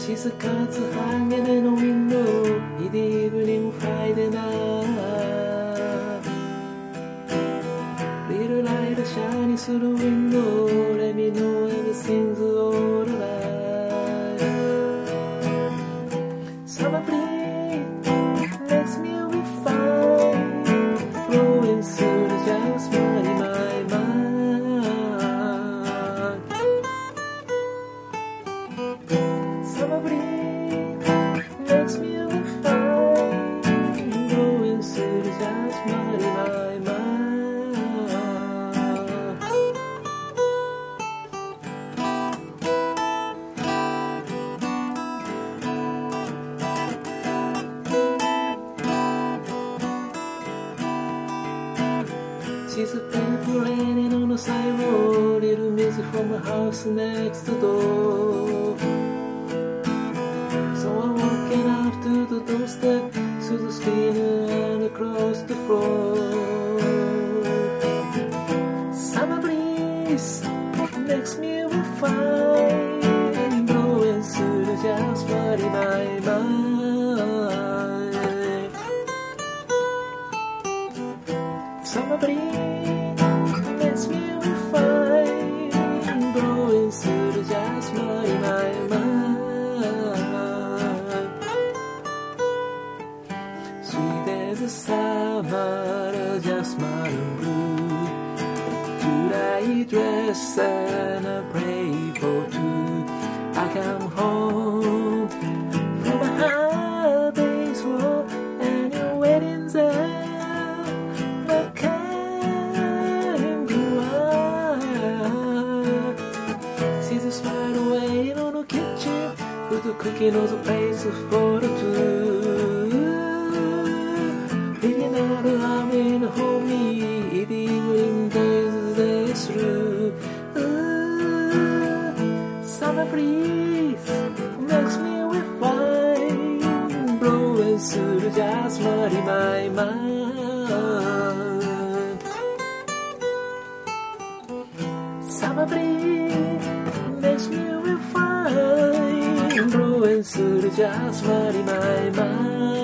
静かつ半毛でのウィンドウイディーブリングフライデーナイリルライトシャーにするウィンドウ Let me know everything's alright Summer breeze makes me feel fine Blowing through the jasmine in my mind Summer breeze makes me feel fine Blowing through the jasmine in my mind She's a paper raining on the sidewalk Little music from a house next door So I'm walking up to the doorstep Through the screen and across the floor Summer breeze makes me feel fine Blowing through the jasmine in my mind Summer breeze makes me feel fine Blowing through the jasmine in my mind Sweet as the summer, the jasmine blue July dress and a pray for two I come home from a hard day's work And your wedding's there The cooking was a place for the two Living out of love in a homey Eating winter's days through Summer breeze makes me feel fine Blowing through the jasmine in my mind Summer breeze makes me feel fine Blowing through the jasmine in my mind